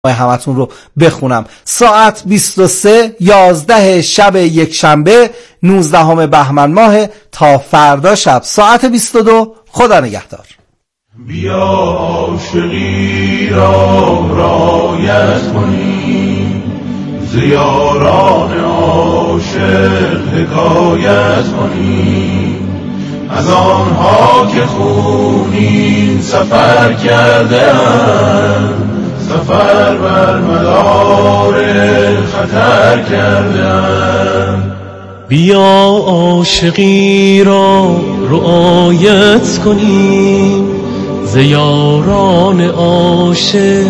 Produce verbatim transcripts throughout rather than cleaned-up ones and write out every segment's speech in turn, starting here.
همتون رو بخونم. ساعت بیست و سه یازده شب یک شنبه نوزدهم بهمن ماه تا فردا شب ساعت بیست و دو. خدا نگهدار. بیا عاشقی را رایت کنیم، زیاران عاشق حکایت کنیم، از آنها که خونین سفر کرده‌اند، سفر بر مدار خطر کرده‌اند. بیا عاشقی را رعایت کنیم، زیاران عاشق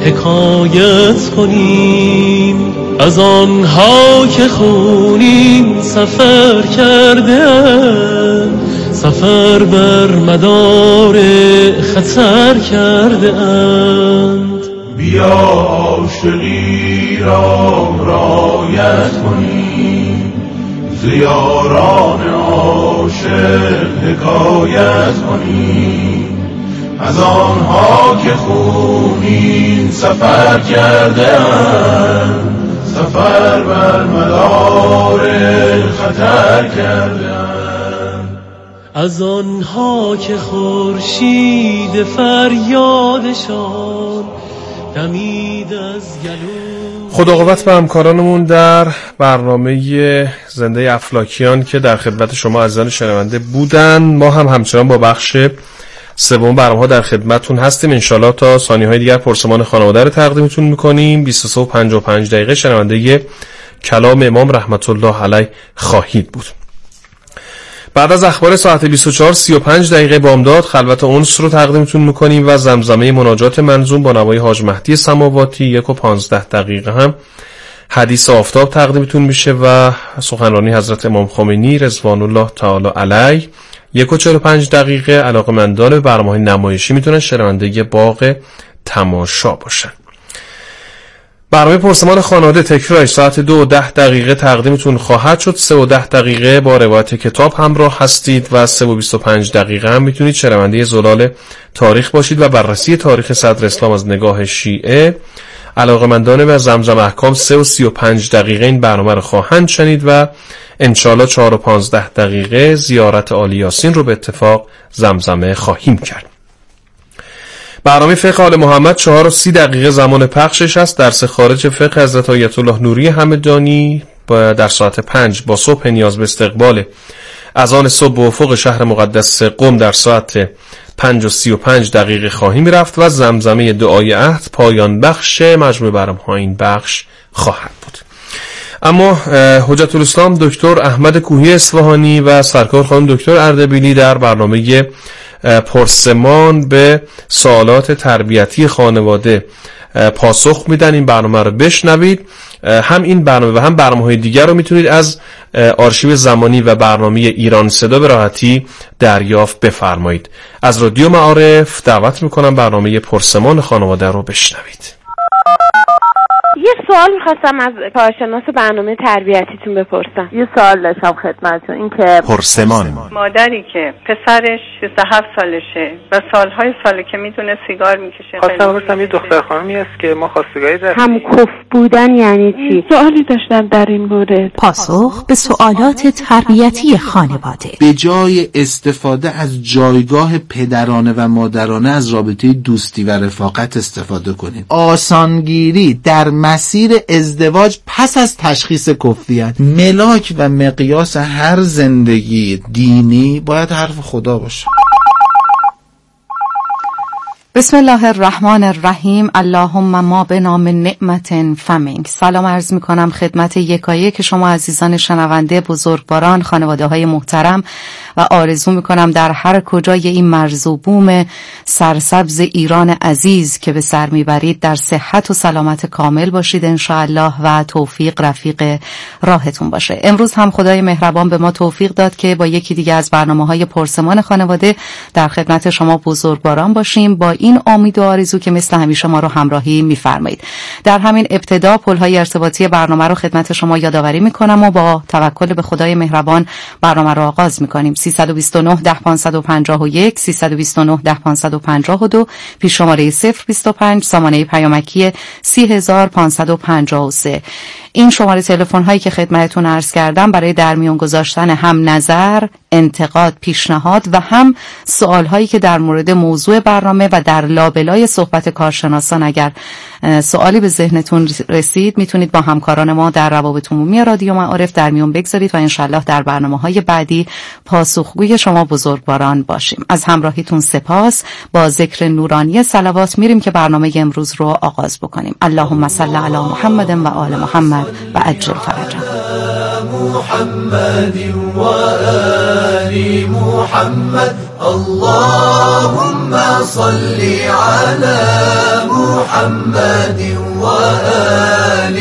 حکایت کنیم، از آنها که خونین سفر کرده‌اند، سفر بر مدار خطر کرده‌اند. بیا عاشقی را رعایت کنیم، زیاران عاشق حکایت کنیم، از آنها که خونین سفر کرده‌اند، سفر بر مدار خطر کرده‌اند. از آنها که خورشید فریادشان دمید از گلو. خدا قوت به همکارانمون در برنامه زنده افلاکیان که در خدمت شما عزیزان شنونده بودن. ما هم همچنان با بخش سوم برنامه‌ها در خدمتتون هستیم. انشالله تا ثانیه‌های دیگر پرسمان خانواده رو تقدیمتون می‌کنیم. بیست و سه و پنجاه و پنج دقیقه شنونده کلام امام رحمت الله علیه خواهید بود. بعد از اخبار ساعت بیست و چهار و سی و پنج دقیقه بامداد خلوت انس رو تقدیمتون میکنیم و زمزمه مناجات منظوم با نوای حاج مهدی سماواتی. یک و پانزده دقیقه هم حدیث آفتاب تقدیمتون میشه و سخنرانی حضرت امام خمینی رضوان الله تعالی علیه. یک و چهل و پنج دقیقه علاقه‌مندان به برنامه‌های نمایشی میتونن شنونده باغ تماشا باشن. برنامه پرسمان خانواده تکرارش ساعت دو و ده دقیقه تقدیمتون خواهد شد. سه و ده دقیقه با روایت کتاب همراه هستید و سه و بیست و پنج دقیقه هم میتونید شنونده زلال تاریخ باشید و بررسی تاریخ صدر اسلام از نگاه شیعه. علاقه‌مندان به زمزم احکام سه و سی و پنج دقیقه این برنامه رو خواهند شنید و انشالله چهار و پانزده دقیقه زیارت آل یاسین رو به اتفاق زمزمه خواهیم کرد. برنامه فقه آل محمد چهار و سی دقیقه زمان پخشش است. درس خارج فقه حضرت آیت الله نوری همدانی در ساعت پنج با صبح نیاز به استقبال اذان صبح به افق شهر مقدس قم در ساعت پنج و سی و پنج دقیقه خواهیم رفت و زمزمه دعای عهد پایان بخش مجموع برنامه‌ها این بخش خواهد بود. اما حجت الاسلام دکتر احمد کوهی اصفهانی و سرکار خانم دکتر اردبیلی در برنامه پرسمان به سوالات تربیتی خانواده پاسخ میدن. این برنامه رو بشنوید. هم این برنامه و هم برنامه‌های دیگر رو میتونید از آرشیو زمانی و برنامه ایران صدا به راحتی دریافت بفرمایید. از رادیو معارف دعوت میکنم برنامه پرسمان خانواده رو بشنوید. یه سوال میخواستم از کارشناس برنامه تربیتیتون بپرسم. یه سوال داشتم خدمتتون، این که پرسمان مادری که پسرش بیست و هفت سالشه و سالهای ساله که میدونه سیگار میکشه. خواستم بپرسم یه دختر خانمی است که ما خواستگاری داریم. هم کف بودن یعنی چی؟ سوالی داشتم در این مورد. پاسخ به سوالات تربیتی خانواده. به جای استفاده از جایگاه پدرانه و مادرانه از رابطه دوستی و رفاقت استفاده کنید. آسانگیری در مسیر ازدواج پس از تشخیص کفریت، ملاک و مقیاس هر زندگی دینی باید حرف خدا باشه. بسم الله الرحمن الرحیم. اللهم ما بنا من نعمت فمنک. سلام عرض می کنم خدمت یکایک شما عزیزان شنونده، بزرگواران، خانواده های محترم و آرزو می کنم در هر کجای این مرز و بوم سرسبز ایران عزیز که به سر می برید در صحت و سلامت کامل باشید انشاءالله و توفیق رفیق راهتون باشه. امروز هم خدای مهربان به ما توفیق داد که با یکی دیگه از برنامه های پرسمان خانواده در خدمت شما بزرگواران باشیم با این امید و آرزو که مثل همیشه ما رو همراهی می‌فرمایید. در همین ابتدا پل‌های ارتباطی برنامه رو خدمت شما یادآوری می‌کنم و با توکل به خدای مهربان برنامه رو آغاز می‌کنیم. سیصد و بیست و نه ده پانصد و پنجاه و یک سیصد و بیست و نه ده پانصد و پنجاه و دو پیش شماره صفر بیست و پنج سامانه پیامکی سی هزار و پانصد و پنجاه و سه. این شماره تلفن هایی که خدمتتون عرض کردم برای در میون گذاشتن هم نظر، انتقاد، پیشنهاد و هم سوال هایی که در مورد موضوع برنامه و در لابلای صحبت کارشناسان اگر سوالی به ذهنتون رسید میتونید با همکاران ما در روابط عمومی رادیو معارف در میون بگذارید و انشالله در برنامه‌های بعدی پاسخگوی شما بزرگواران باشیم. از همراهیتون سپاس. با ذکر نورانی صلوات میریم که برنامه امروز رو آغاز بکنیم. اللهم صل علی محمد و آل محمد و عجل فرجهم. محمد و آل محمد اللهم صل علی محمد و آل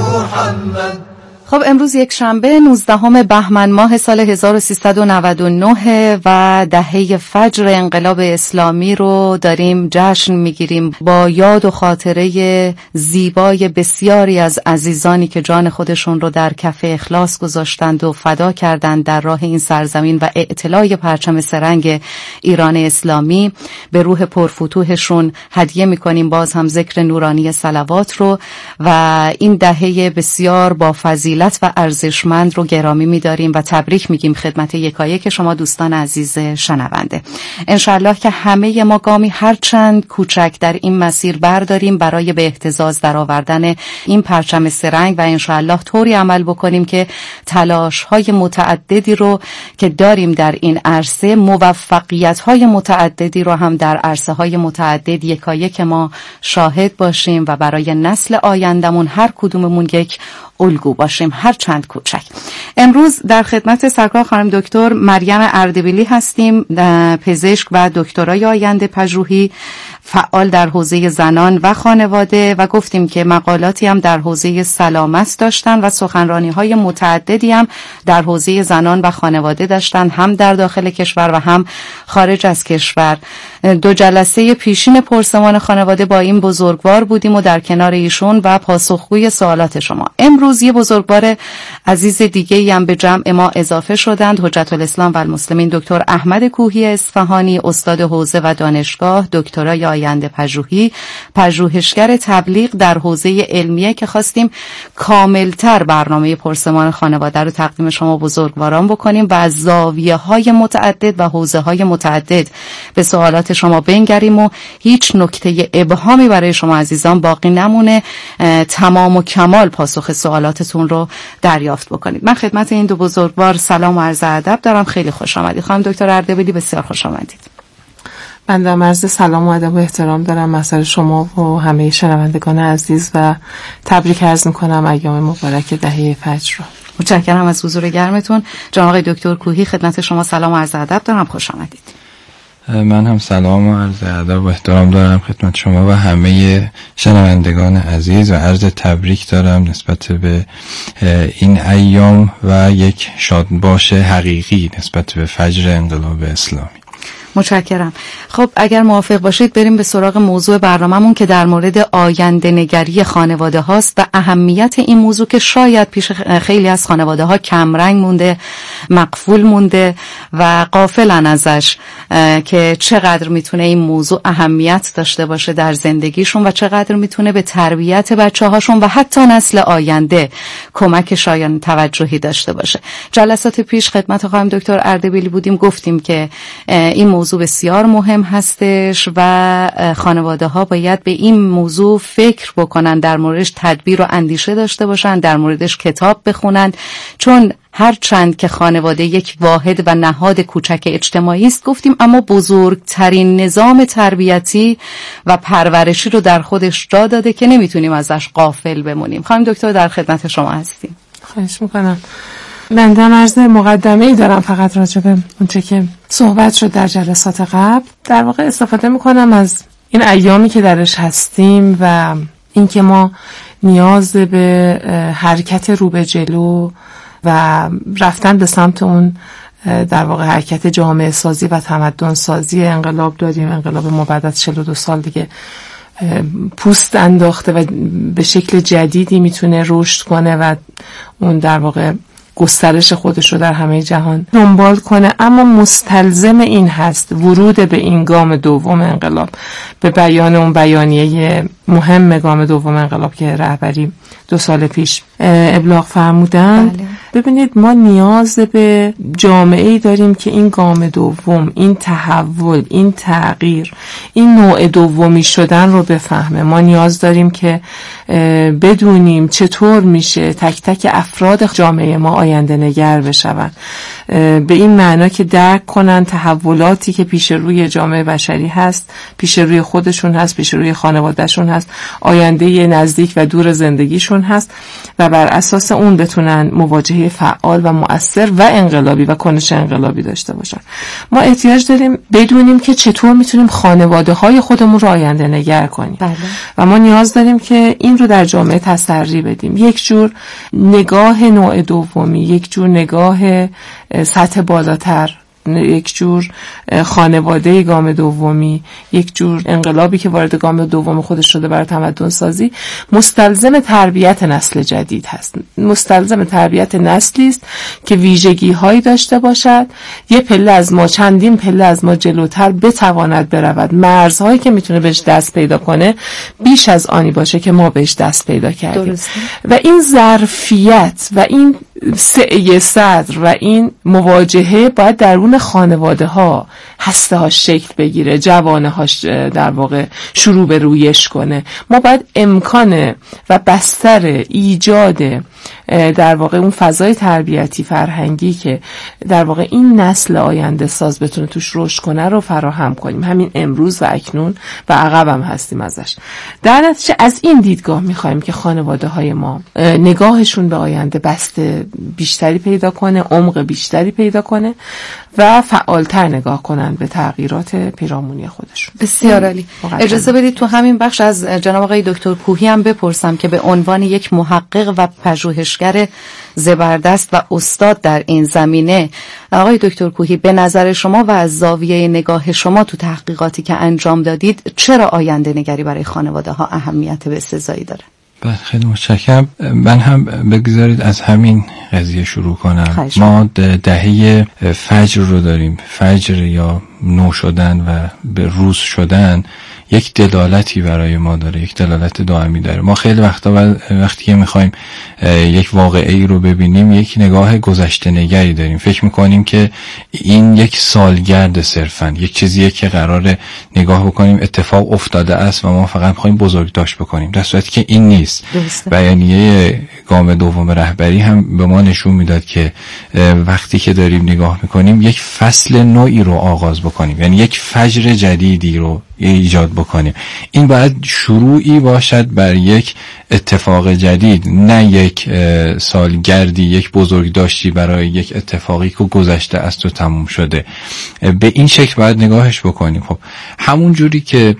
محمد. خب امروز یک شنبه نوزدهم بهمن ماه سال هزار و سیصد و نود و نه و دهه فجر انقلاب اسلامی رو داریم جشن میگیریم با یاد و خاطره زیبای بسیاری از عزیزانی که جان خودشون رو در کف اخلاص گذاشتند و فدا کردند در راه این سرزمین و اعتلاء پرچم سرنگ ایران اسلامی. به روح پرفتوحشون هدیه میکنیم باز هم ذکر نورانی صلوات رو و این دهه بسیار با فضیلت و ارزشمند رو گرامی می‌داریم و تبریک میگیم خدمت یکایک شما دوستان عزیز شنونده. انشالله که همه ما گامی هر چند کوچک در این مسیر برداریم برای به اهتزاز درآوردن این پرچم سرنگ و انشالله طوری عمل بکنیم که تلاش‌های متعددی رو که داریم در این عرصه، موفقیت‌های متعددی رو هم در عرصه‌های متعدد یکایک ما شاهد باشیم و برای نسل آیندمون هر کدوممون یک الگو باشیم هر چند کوچک. امروز در خدمت سرکار خانم دکتر مریم اردبیلی هستیم، پزشک و دکترای آینده پژوهی، فعال در حوزه زنان و خانواده و گفتیم که مقالاتی هم در حوزه سلامت داشتن و سخنرانی‌های متعددی هم در حوزه زنان و خانواده داشتن، هم در داخل کشور و هم خارج از کشور. دو جلسه پیشین پرسمان خانواده با این بزرگوار بودیم و در کنار ایشون و پاسخگوی سوالات شما. امروز یه بزرگوار عزیز دیگه‌ای هم به جمع ما اضافه شدند، حجت الاسلام و المسلمین دکتر احمد کوهی اصفهانی، استاد حوزه و دانشگاه، دکترای آینده پژوهی، پژوهشگر تبلیغ در حوزه علمیه که خواستیم کاملتر برنامه پرسمان خانواده رو تقدیم شما بزرگواران بکنیم و از زاویه‌های متعدد و حوزه‌های متعدد به سوالات شما بنگریم و هیچ نکته ابهامی برای شما عزیزان باقی نمونه، تمام و کمال پاسخ سوالاتتون رو دریافت بکنید. من خدمت این دو بزرگوار سلام و عرض ادب دارم. خیلی خوش آمدید خانم دکتر اردبیلی، بسیار خوش آمدید. من در عرض سلام و ادب و احترام دارم مثلا شما و همه شنوندگان عزیز و تبریک عرض میکنم ایام مبارک دهه فجر رو. متشکرم از حضور گرمتون. جناب آقای دکتر کوهی خدمت شما سلام و عرض ادب دارم، خوش آمدید. من هم سلام و عرض ادب و احترام دارم خدمت شما و همه شنوندگان عزیز و عرض تبریک دارم نسبت به این ایام و یک شادباش حقیقی نسبت به فجر انقلاب اسلامی. متشکرم. خب اگر موافق باشید بریم به سراغ موضوع برنامه‌مون که در مورد آینده نگری خانواده هاست و اهمیت این موضوع که شاید پیش خیلی از خانواده ها کمرنگ مونده، مقفول مونده و غافلن ازش که چقدر میتونه این موضوع اهمیت داشته باشه در زندگیشون و چقدر میتونه به تربیت بچه هاشون و حتی نسل آینده کمک شایان توجهی داشته باشه. جلسات پیش خدمت خانم دکتر اردبیلی بودیم، گفتیم که این موضوع بسیار مهم هستش و خانواده ها باید به این موضوع فکر بکنن، در موردش تدبیر و اندیشه داشته باشن، در موردش کتاب بخونن، چون هر چند که خانواده یک واحد و نهاد کوچک اجتماعی است گفتیم، اما بزرگترین نظام تربیتی و پرورشی رو در خودش جا داده که نمیتونیم ازش غافل بمونیم. خانم دکتر در خدمت شما هستیم. خواهش میکنم. من در عرض مقدمه‌ای دارم فقط راجع به اونچه که صحبت شد در جلسات قبل. در واقع استفاده میکنم از این ایامی که درش هستیم و اینکه ما نیاز به حرکت رو به جلو و رفتن به سمت اون در واقع حرکت جامعه سازی و تمدن سازی انقلاب داریم. انقلاب ما بعد از چهل و دو سال دیگه پوست انداخته و به شکل جدیدی میتونه رشد کنه و اون در واقع گسترش خودش رو در همه جهان دنبال کنه. اما مستلزم این هست ورود به این گام دوم انقلاب، به بیان اون بیانیه مهم گام دوم انقلاب که رهبری دو سال پیش ابلاغ فرمودند. بله. ببینید ما نیاز به جامعه‌ای داریم که این گام دوم، این تحول، این تغییر، این نوع دومی شدن رو بفهمه. ما نیاز داریم که بدونیم چطور میشه تک تک افراد جامعه ما آینده نگر بشون، به این معنا که درک کنن تحولاتی که پیش روی جامعه بشری هست، پیش روی خودشون هست، پیش روی خانوادهشون هست، آینده نزدیک و دور زندگیشون هست و بر اساس اون بتونن مواجهه فعال و مؤثر و انقلابی و کنش انقلابی داشته باشن. ما احتیاج داریم بدونیم که چطور میتونیم خانواده های خودمون رو آینده نگر کنیم. بله. و ما نیاز داریم که این رو در جامعه تسری بدیم. یک جور نگاه نوع دومی، یک جور نگاه سطح بالاتر، یک جور خانواده گام دومی، یک جور انقلابی که وارد گام دوم خودش شده برای تمدن سازی، مستلزم تربیت نسل جدید هست. مستلزم تربیت نسلی است که ویژگی هایی داشته باشد، یه پله از ما، چندین پله از ما جلوتر بتواند برود. مرزهایی که میتونه بهش دست پیدا کنه بیش از آنی باشه که ما بهش دست پیدا کردیم. درسته. و این ظرفیت و این سعی صدر و این مواجهه باید درون خانواده ها هسته ها شکل بگیره، جوانه هاش در واقع شروع به رویش کنه. ما باید امکان و بستر ایجاد در واقع اون فضای تربیتی فرهنگی که در واقع این نسل آینده ساز بتونه توش رشد کنه رو فراهم کنیم. همین امروز و اکنون و عقب هم هستیم ازش. در نتیجه از این دیدگاه میخوایم که خانواده های ما نگاهشون به آینده بسته بیشتری پیدا کنه، عمق بیشتری پیدا کنه و فعالتر نگاه کنن به تغییرات پیرامونی خودشون. بسیار عالی. اجازه بدید تو همین بخش از جناب آقای دکتر کوهی هم بپرسم که به عنوان یک محقق و پژوهشگر زبردست و استاد در این زمینه، آقای دکتر کوهی به نظر شما و از زاویه نگاه شما تو تحقیقاتی که انجام دادید چرا آینده نگری برای خانواده ها اهمیت بسزایی داره؟ بله خیلی متشکرم. من هم بگذارید از همین قضیه شروع کنم. ما دهه فجر رو داریم. فجر یا نو شدن و به روز شدن یک دلالتی برای ما داره، یک دلالت دائمی داره. ما خیلی وقتا وقتی که میخوایم یک واقعه رو ببینیم یک نگاه گذشته نگری داریم، فکر میکنیم که این یک سالگرد صرفا، یک چیزیه که قراره نگاه بکنیم اتفاق افتاده است و ما فقط میخوایم بزرگداشت بکنیم، در صورتی که این نیست. بیانیه گام دوم رهبری هم به ما نشون میداد که وقتی که داریم نگاه میکنیم یک فصل نوعی رو آغاز بکنیم، یعنی یک فجر جدیدی رو ایجاد بکنیم. این باید شروعی باشد بر یک اتفاق جدید، نه یک سالگردی، یک بزرگداشتی برای یک اتفاقی که گذشته است و تموم شده. به این شکل باید نگاهش بکنیم. خب همون جوری که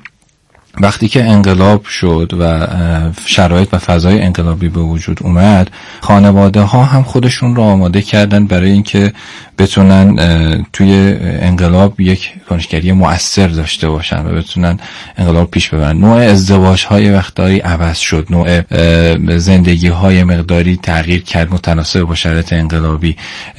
وقتی که انقلاب شد و شرایط و فضای انقلابی به وجود اومد، خانواده ها هم خودشون رو آماده کردن برای اینکه بتونن توی انقلاب یک کنشگری مؤثر داشته باشن و بتونن انقلاب پیش ببرن. نوع ازدواج های وقتایی عوض شد، نوع زندگی های مقداری تغییر کرد متناسب با شرایط انقلابی،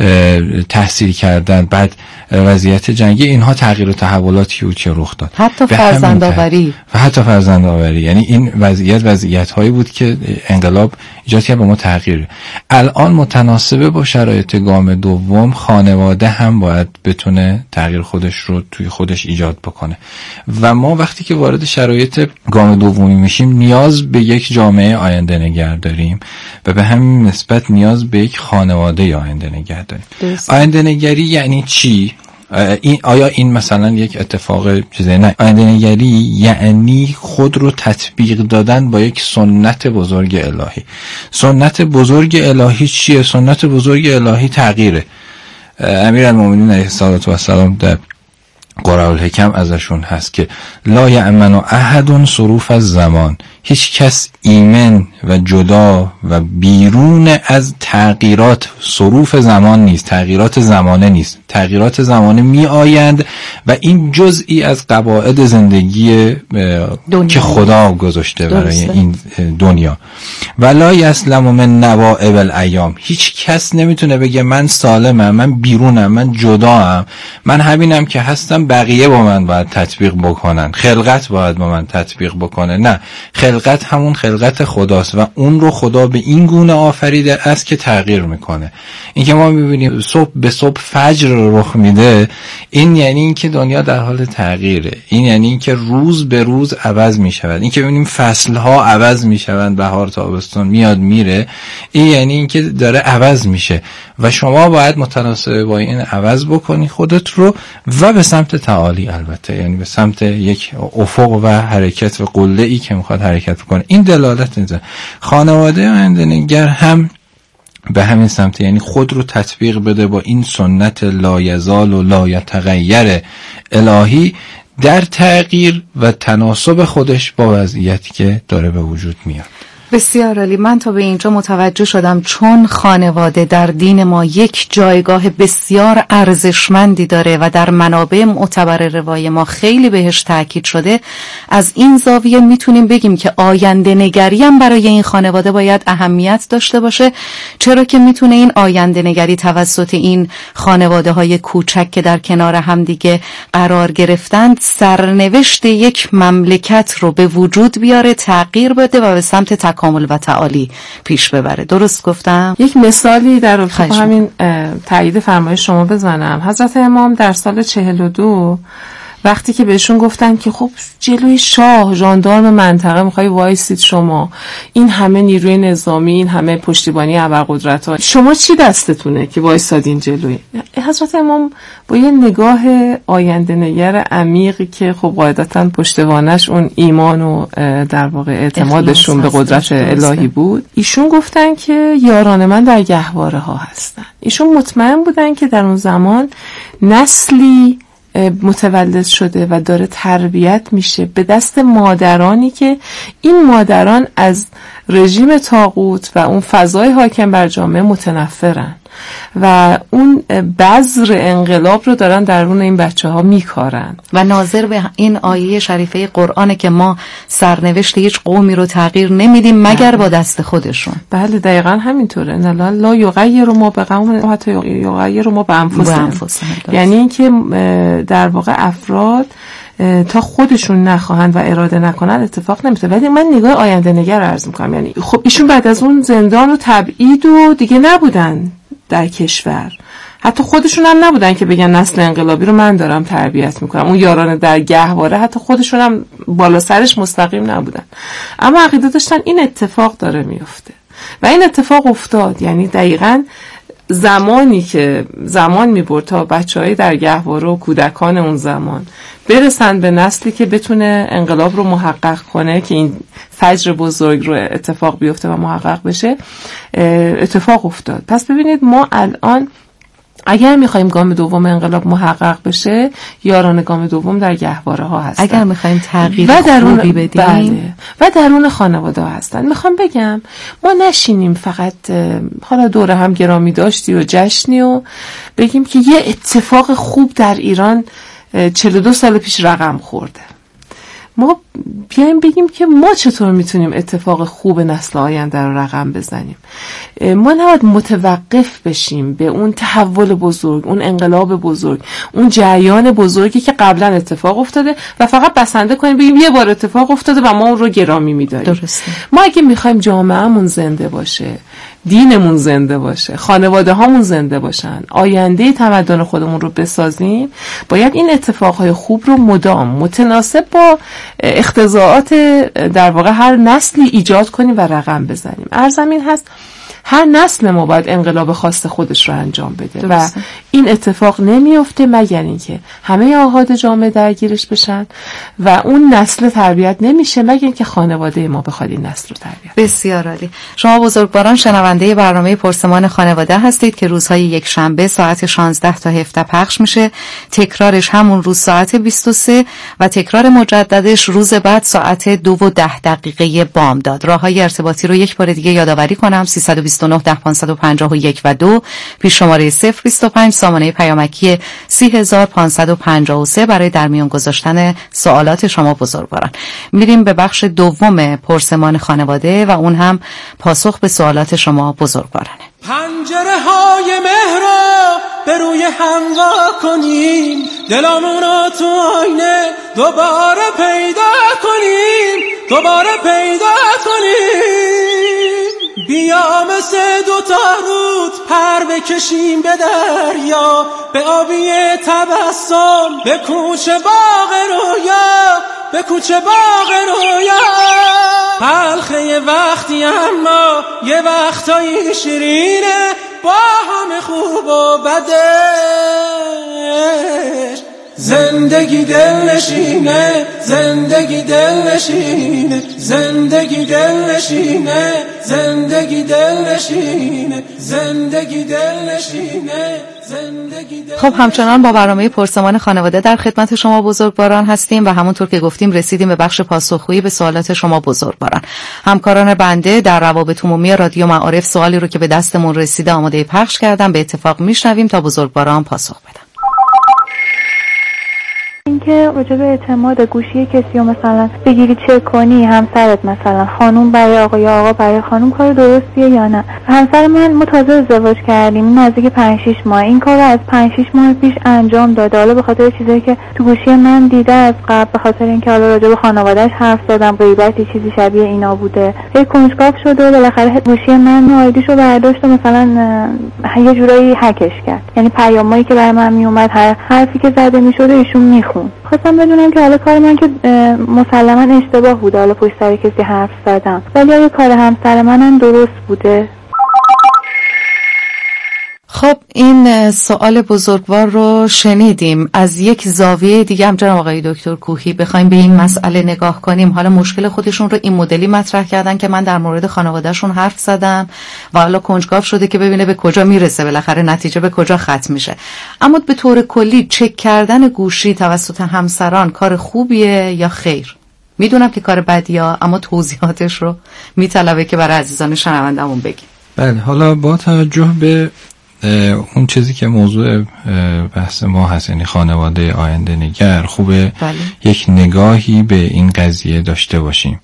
تحصیل کردن، بعد وضعیت جنگی، اینها تغییر و تحولاتی بود که رخ داد. حتی فرزندآوری و حتی فرزندآوری، یعنی این وضعیت وضعیت هایی بود که انقلاب ایجاد کرد به ما تغییر. الان متناسب با شرایط گام دوم خانواده هم باید بتونه تغییر خودش رو توی خودش ایجاد بکنه و ما وقتی که وارد شرایط گام دومی میشیم نیاز به یک جامعه آینده نگر داریم و به همین نسبت نیاز به یک خانواده آینده نگر داریم. آینده نگری یعنی چی؟ این آیا این مثلا یک اتفاق چیزه؟ نه. آینده نگری یعنی خود رو تطبیق دادن با یک سنت بزرگ الهی. سنت بزرگ الهی چیه؟ سنت بزرگ الهی تغییره. امیرالمومنین علیه السلام در قراء الحکم ازشون هست که لا یأمن احد صروف الزمان، هیچ کس ایمن و جدا و بیرون از تغییرات صروف زمان نیست، تغییرات زمانه نیست. تغییرات زمانه می آیند و این جزئی از قواعد زندگی که خدا گذاشته برای این دنیا. ولا یسلم من نوائب الایام، هیچ کس نمیتونه بگه من سالمم، من بیرونم، من جداام، من همینم که هستم، بقیه با من باید تطبیق بکنن، خلقت باید با من تطبیق بکنه. نه، خلقت همون خلقت خداست و اون رو خدا به این گونه آفریده است که تغییر میکنه. این که ما میبینیم صبح به صبح فجر رخ میده، این یعنی این که دنیا در حال تغییره، این یعنی این که روز به روز عوض میشود، این که ببینیم فصلها عوض میشوند، بهار تابستون میاد میره، این یعنی این که داره عوض میشه و شما باید متناسب با این عوض بکنی خودت رو و به سمت تعالی، البته یعنی به سمت یک افق و حرکت و قله ای که میخواد حرکت بکنه. این دلالت میده. خانواده آینده‌نگر هم به همین سمت، یعنی خود رو تطبیق بده با این سنت لا یزال و لا یتغیر الهی در تغییر و تناسب خودش با وضعیتی که داره به وجود میاد. بسیار عالی. من تا به اینجا متوجه شدم چون خانواده در دین ما یک جایگاه بسیار ارزشمندی داره و در منابع معتبر روای ما خیلی بهش تاکید شده، از این زاویه میتونیم بگیم که آینده نگری هم برای این خانواده باید اهمیت داشته باشه، چرا که میتونه این آینده نگری توسط این خانواده های کوچک که در کنار هم دیگه قرار گرفتند سرنوشت یک مملکت رو به وجود بیاره، تغییر بده و به سمت کامل و تعالی پیش ببره. درست گفتم؟ یک مثالی در همین تایید فرمایش شما بزنم. حضرت امام در سال چهل و دو وقتی که بهشون گفتن که خب جلوی شاه ژاندارم منطقه میخوای وایسید، شما این همه نیروی نظامی، این همه پشتیبانی ابرقدرت‌ها، شما چی دستتونه که وایسادین جلوی؟ حضرت امام با یه نگاه آینده نگر عمیقی که خب قاعدتاً پشتوانش اون ایمان و در واقع اعتمادشون به قدرت الهی بود، ایشون گفتن که یاران من در گهواره ها هستن. ایشون مطمئن بودن که در اون زمان نسلی متولد شده و داره تربیت میشه به دست مادرانی که این مادران از رژیم طاغوت و اون فضای حاکم بر جامعه متنفرن و اون بذر انقلاب رو دارن درون این بچه ها میکارن و ناظر به این آیه شریفه قرآنه که ما سرنوشت هیچ قومی رو تغییر نمیدیم مگر با دست خودشون. بله دقیقا همینطوره. نه لا یغیر ما به قوم حتی یغیر ما به انفسهم، یعنی اینکه در واقع افراد تا خودشون نخواهند و اراده نکنند اتفاق نمیفته. ولی من نگاه آینده نگر عرض میکنم، یعنی خب ایشون بعد از اون زندان و تبعید و دیگه نبودن در کشور، حتی خودشون هم نبودن که بگن نسل انقلابی رو من دارم تربیت میکنم. اون یاران در گهواره حتی خودشون هم بالا سرش مستقیم نبودن، اما عقیده داشتن این اتفاق داره میفته و این اتفاق افتاد. یعنی دقیقاً زمانی که زمان میبرد تا بچه‌های در گهواره و کودکان اون زمان برسن به نسلی که بتونه انقلاب رو محقق کنه، که این فجر بزرگ رو اتفاق بیفته و محقق بشه، اتفاق افتاد. پس ببینید ما الان اگر میخوایم گام دوم انقلاب محقق بشه، یاران گام دوم در گهواره ها هستن. اگر میخوایم تغییر خوبی بدیم، بله، و درون خانواده ها هستن. میخوام بگم ما نشینیم فقط حالا دوره هم گرامی داشتی و جشنی و بگیم که یه اتفاق خوب در ایران چهل و دو سال پیش رقم خورده. ما بیایم بگیم که ما چطور میتونیم اتفاق خوب نسل آینده رو رقم بزنیم. ما نباید متوقف بشیم به اون تحول بزرگ، اون انقلاب بزرگ، اون جریان بزرگی که قبلا اتفاق افتاده و فقط بسنده کنیم بگیم یه بار اتفاق افتاده و ما اون رو گرامی میداریم. درسته. ما اگه میخوایم جامعهمون زنده باشه، دینمون زنده باشه، خانواده هامون زنده باشن، آینده تمدن خودمون رو بسازیم، باید این اتفاقهای خوب رو مدام متناسب با اقتضاعات در واقع هر نسلی ایجاد کنیم و رقم بزنیم. ارزم این هست هر نسل ما باید انقلاب خاص خودش رو انجام بده درسته. و این اتفاق نمیفته مگر اینکه همه آحاد جامعه درگیرش بشن و اون نسل تربیت نمیشه مگر اینکه خانواده ما بخواد این نسل رو تربیت. بسیار عالی. شما بزرگواران شنونده برنامه پرسمان خانواده هستید که روزهای یک شنبه ساعت شانزده تا هفده پخش میشه، تکرارش همون روز ساعت بیست و سه و تکرار مجددش روز بعد ساعت دو و ده دقیقه بامداد. راههای ارتباطی رو یک بار دیگه یادآوری کنم: سیصد و بیست و نه ده پانصد و پنجاه و یک و دو، پیش شماره صفر بیست و پنج، سامانه پیامکی سی هزار پانصد و پنجاه و سه برای در میان گذاشتن سوالات شما بزرگواران. میریم به بخش دوم پرسمان خانواده و اون هم پاسخ به سوالات شما بزرگوارانه. پنجره های مهر رو به روی هم وا کنیم، دلامون رو تو آینه دوباره پیدا کنیم، دوباره پیدا کنیم. بیا مثل دوتا رود پر بکشیم به دریا، به آبی تبسم، به کوچه باغ رویا، به کوچه باغ رویا. حلقه وقتی اما یه وقتایی شیرینه، با همه خوب و بدش زندگی دل نشینه، زندگی دل نشینه، زندگی دل نشینه، زندگی دل نشینه، زندگی دل نشینه. خب همچنان با برنامه پرسمان خانواده در خدمت شما بزرگواران هستیم و همونطور که گفتیم رسیدیم به بخش پاسخگویی به سوالات شما بزرگواران. همکاران بنده در روابط عمومی رادیو معارف سوالی رو که به دستمون رسیده آماده پخش کردن، به اتفاق میشنویم تا بزرگواران پاسخ بدن. اینکه راجع به اعتماد گوشی کسی رو مثلا بگیری چک کنی، همسرت مثلا خانوم برای آقا یا آقا برای خانوم کار درستیه یا نه. همسر من ما تازه ازدواج کردیم، نزدیک پنج شش ماه این کارو از پنج شش ماه پیش انجام داده. حالا به خاطر چیزایی که تو گوشی من دیده از قبل، به خاطر اینکه حالا راجع به خانواده‌اش حرف زدم، غیبتی چیزی شبیه اینا بوده، هی کنجکاو شده و بالاخره گوشی من آیدیشو برداشت و مثلا یه جورایی هکش کرد. یعنی پیامایی که برای من میومد، هر حرفی که زده میشد ایشون میخوند. خواستم بدونم که حالا کار من که مسلما اشتباه بوده، حالا پشت سر کسی حرف زدم، ولی آیا کار همسر منم درست بوده؟ خب این سوال بزرگوار رو شنیدیم. از یک زاویه دیگه هم جناب آقای دکتر کوهی بخوایم به این مسئله نگاه کنیم، حالا مشکل خودشون رو این مدلی مطرح کردن که من در مورد خانوادهشون حرف زدم و حالا کنجکاو شده که ببینه به کجا میرسه، بالاخره نتیجه به کجا ختم میشه. اما به طور کلی چک کردن گوشی توسط همسران کار خوبیه یا خیر؟ میدونم که کار بدیه، اما توضیحاتش رو میطلبه که برای عزیزان شنوندمون بگیم. بله، حالا با توجه به اون چیزی که موضوع بحث ما هست، یعنی خانواده آینده نگر، خوبه بله. یک نگاهی به این قضیه داشته باشیم.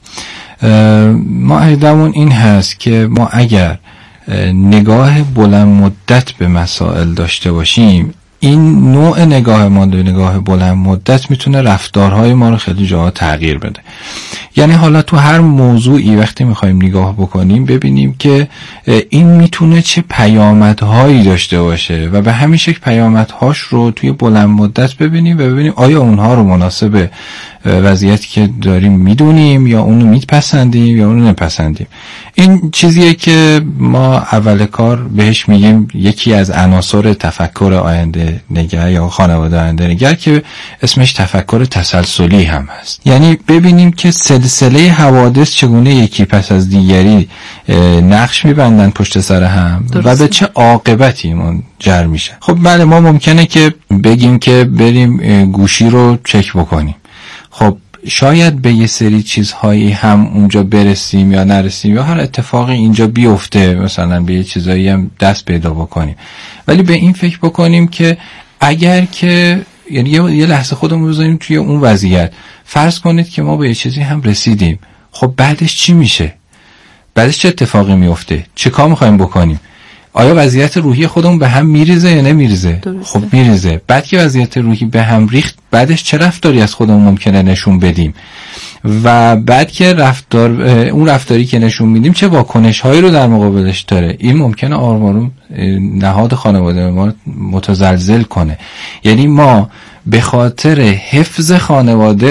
ما عقیدمون این هست که ما اگر نگاه بلند مدت به مسائل داشته باشیم، این نوع نگاه ما، نگاه بلند مدت، میتونه رفتارهای ما رو خیلی جاها تغییر بده. یعنی حالا تو هر موضوعی وقتی میخوایم نگاه بکنیم ببینیم که این میتونه چه پیامدهایی داشته باشه و به همین شکل پیامدهاش رو توی بلند مدت ببینیم و ببینیم آیا اونها رو مناسب وضعیتی که داریم میدونیم یا اونو میپسندیم یا اونو نپسندیم. این چیزیه که ما اول کار بهش میگیم یکی از عناصر تفکر آینده نگر یا خانواده آینده نگر که اسمش تفکر تسلسلی هم هست. یعنی ببینیم که سلسله حوادث چگونه یکی پس از دیگری نقش میبندن پشت سر هم درسته. و به چه عاقبتی منجر میشه. خب بله، ما ممکنه که بگیم که بریم گوشی رو چک بکنیم. خب شاید به یه سری چیزهایی هم اونجا برسیم یا نرسیم یا هر اتفاقی اینجا بیفته، مثلا به یه چیزایی هم دست پیدا بکنیم، ولی به این فکر بکنیم که اگر که یعنی یه لحظه خودمون بذاریم توی اون وضعیت، فرض کنید که ما به یه چیزی هم رسیدیم، خب بعدش چی میشه؟ بعدش چه اتفاقی میفته؟ چه کار میخوایم بکنیم؟ آیا وضعیت روحی خودمون به هم میریزه یا نمیریزه؟ درسته. خب میریزه. بعد که وضعیت روحی به هم ریخت، بعدش چه رفتاری از خودمون ممکنه نشون بدیم؟ و بعد که رفتار اون رفتاری که نشون میدیم چه واکنش هایی رو در مقابلش داره؟ این ممکنه آروم آروم نهاد خانواده ما متزلزل کنه. یعنی ما به خاطر حفظ خانواده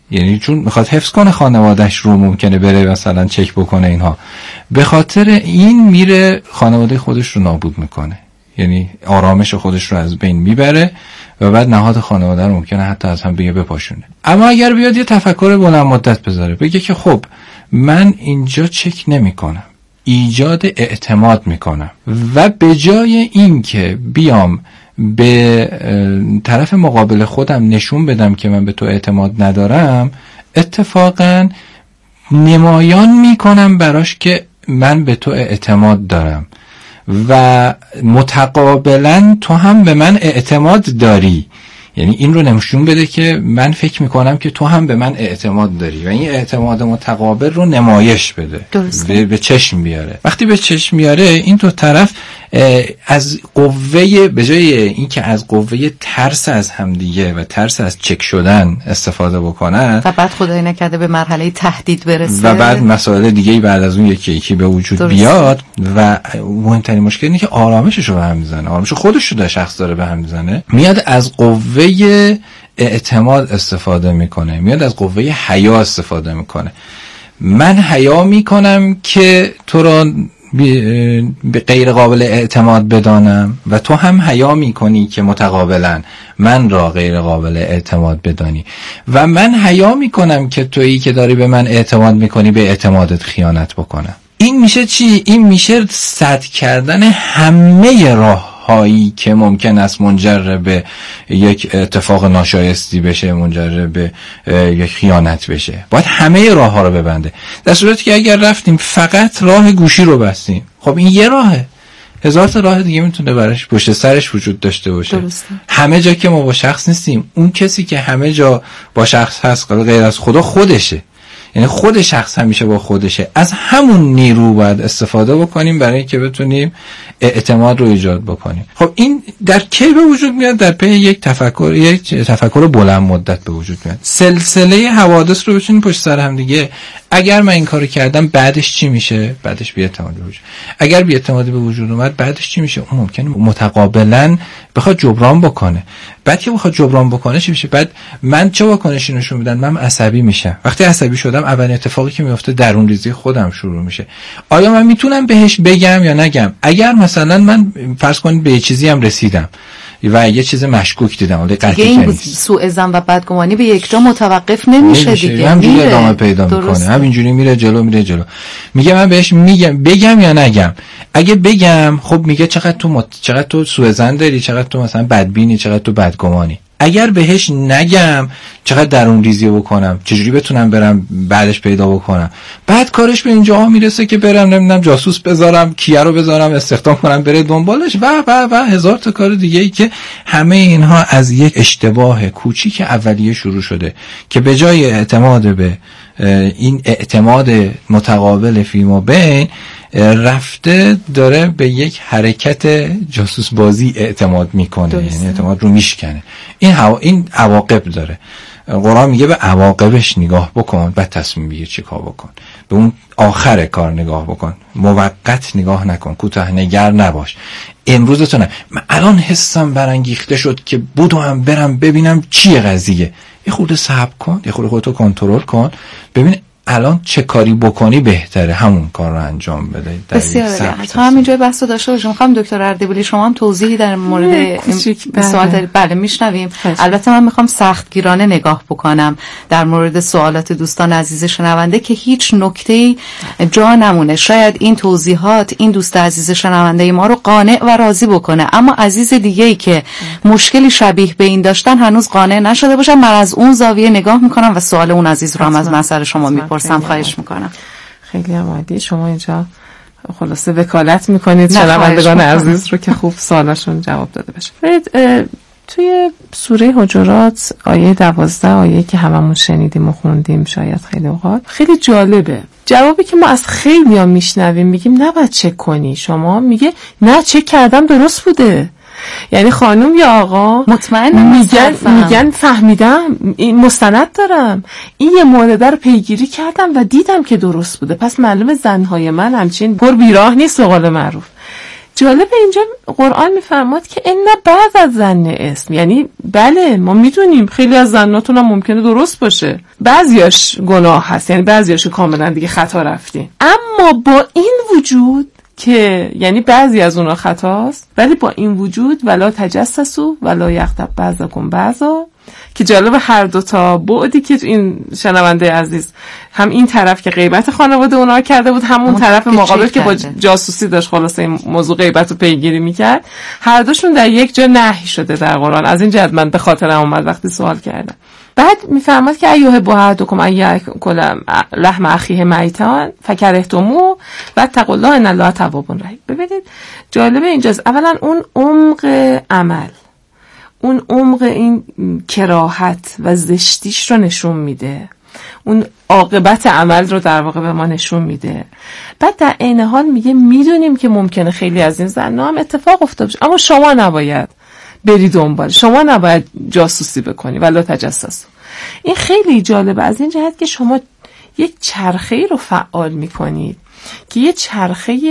یعنی چون میخواد حفظ کنه خانوادهش رو، ممکنه بره مثلا چک بکنه اینها، به خاطر این میره خانواده خودش رو نابود میکنه، یعنی آرامش خودش رو از بین میبره و بعد نهاد خانواده رو ممکنه حتی از هم بگه بپاشونه. اما اگر بیاد یه تفکر بلند مدت بذاره، بگه که خب من اینجا چک نمی کنم، ایجاد اعتماد میکنم و به جای این که بیام به طرف مقابل خودم نشون بدم که من به تو اعتماد ندارم، اتفاقا نمایان میکنم براش که من به تو اعتماد دارم و متقابلا تو هم به من اعتماد داری. یعنی این رو نشون بده که من فکر میکنم که تو هم به من اعتماد داری و این اعتماد متقابل رو نمایش بده، به, به چشم بیاره. وقتی به چشم بیاره، این دو طرف از قوه، به جای این که از قوه ترس از همدیگه و ترس از چک شدن استفاده بکنن و بعد خدای نکرده به مرحله تهدید برسه و بعد مسائل دیگه بعد از اون یکی یکی به وجود درسته. بیاد و مهمترین مشکل اینه که آرامشش رو به هم میزنه، آرامش خودش رو در شخص داره به هم میزنه، میاد از قوه اعتماد استفاده میکنه، میاد از قوه حیا استفاده میکنه. من حیا میکنم که تو رو به غیر قابل اعتماد بدانم و تو هم حیا میکنی که متقابلا من را غیر قابل اعتماد بدانی و من حیا میکنم که تویی که داری به من اعتماد میکنی به اعتمادت خیانت بکنم. این میشه چی؟ این میشه سد کردن همه راه هایی که ممکن است منجر به یک اتفاق ناشایستی بشه، منجر به یک خیانت بشه. باید همه راه ها رو ببنده. در صورتی که اگر رفتیم فقط راه گوشی رو بستیم، خب این یه راهه، هزار تا راه دیگه میتونه براش پشت سرش وجود داشته باشه. درسته. همه جا که ما با شخص نیستیم، اون کسی که همه جا با شخص هست غیر از خدا خودشه، یعنی خود شخص همیشه با خودشه. از همون نیرو باید استفاده بکنیم برای که بتونیم اعتماد رو ایجاد بکنیم. خب این در کی به وجود میاد؟ در پی یک تفکر، یک تفکر بلند مدت به وجود میاد. سلسله حوادث رو بتونیم پشت سر هم دیگه، اگر من این کارو کردم بعدش چی میشه؟ بعدش بی‌اعتمادی به وجود. اگر بی‌اعتمادی به وجود اومد بعدش چی میشه؟ اون ممکنه متقابلا بخواد جبران بکنه. بعد که بخواد جبران بکنه چی میشه؟ بعد من چه واکنشی نشون میدم؟ من عصبی میشم. وقتی عصبی شدم، اولین اتفاقی که میفته درون ریزی خودم شروع میشه. آیا من میتونم بهش بگم یا نگم؟ اگر مثلا من فرض کنید به یه چیزی هم رسیدم و یه چیز مشکوک دیدم، ولی قطعی نیست، سوء ظن و بدگمانی به یک جا متوقف نمیشه, نمیشه. دیگه همینجوری ادامه پیدا میکنه، همینجوری میره جلو میره جلو. میگه من بهش میگم بگم یا نگم؟ اگه بگم، خب میگه چقدر تو مت... چقدر تو سوء ظن داری، چقدر تو مثلا بدبینی، چقدر تو بدگمانی. اگر بهش نگم، چقدر درون ریزی بکنم، چجوری بتونم برم بعدش پیدا بکنم؟ بعد کارش به اینجاها میرسه که برم نمیدونم جاسوس بذارم، کیه رو بذارم استخدام کنم بره دنبالش و و و هزار تا کار دیگه ای که همه اینها از یک اشتباه کوچیک اولیه شروع شده که به جای اعتماد به این اعتماد متقابل فیما بین رفته داره به یک حرکت جاسوس بازی اعتماد میکنه، یعنی اعتماد رو میشکنه. این هوا این عواقب داره. قرآن میگه به عواقبش نگاه بکن، بعد تصمیم بگیر چی کار بکن. به اون آخر کار نگاه بکن، موقت نگاه نکن، کوتاه نگر نباش. امروزتون نه، من الان حسم برانگیخته شد که بودو هم برم ببینم چیه قضیه. یه خورده صبر کن، یه خورده خودتو کنترل کن، ببین الان چه کاری بکنی بهتره، همون کار رو انجام بده. بسیار عالی. تا همینجای بحث رو داشته باشیم. میخوام دکتر اردبیلی شما هم توضیحی در مورد این سوال دارید؟ بله میشنویم. البته من میخوام سختگیرانه نگاه بکنم در مورد سوالات دوستان عزیز شنونده که هیچ نکته‌ای جا نمونه. شاید این توضیحات این دوست عزیز شنونده ما رو قانع و راضی بکنه، اما عزیز دیگه‌ای که مشکلی شبیه به این داشتن هنوز قانع نشده باشن. من از اون زاویه نگاه میکنم و سوال اون عزیز رو هم از مسئله شما میپرسم. پرسم خواهش میکنم. خیلی عالی. شما اینجا خلاصه وکالت میکنید شنوندگان عزیز رو که خوب سوالاشون جواب داده بشه. توی سوره حجرات آیه دوازده، آیه که هممون شنیدیم و خوندیم شاید خیلی اوقات، خیلی جالبه. جوابی که ما از خیلی ها میشنویم میگیم نباید چک کنی، شما میگه نه چک کردم درست بوده. یعنی خانم یا آقا مطمئن میگن میگن فهمیدم، این مستند دارم، این یه مورد رو پیگیری کردم و دیدم که درست بوده، پس معلومه زنهای من همچین پر بیراه نیست به قول معروف. جالب اینجا قرآن میفرماد که این بعض از ظن اسم، یعنی بله ما میدونیم خیلی از ظناتون هم ممکنه درست باشه، بعضیاش گناه هست، یعنی بعضیاش کاملا دیگه خطا رفتین، اما با این وجود که یعنی بعضی از اونها خطاست، ولی با این وجود ولا تجسسوا ولا یغتب بعضکم بعضا، که جالب هر دو تا بعدی که این شنونده عزیز هم این طرف که غیبت خانواده اونها کرده بود، همون طرف مقابل که با جاسوسی داشت خلاصه این موضوع غیبت رو پیگیری میکرد، هر دوشون در یک جا نهی شده در قرآن. از این جهت من به خاطرم اومد وقتی سوال کردم. بعد میفرماد که ایوه بوحدکم ایاکل لحم اخیه میتان فکرهتموه واتقوا الله ان الله تواب رحیم. ببینید جالب اینجاست، اولا اون عمق عمل، اون عمق این کراهت و زشتیش رو نشون میده، اون عاقبت عمل رو در واقع به ما نشون میده. بعد در عین حال میگه میدونیم که ممکنه خیلی از این زنا هم اتفاق افتاده باشه، اما شما نباید بری دنبال، شما نباید جاسوسی بکنی ولا تجسس. این خیلی جالبه از این جهت که شما یک چرخه‌ای رو فعال میکنید که یه چرخه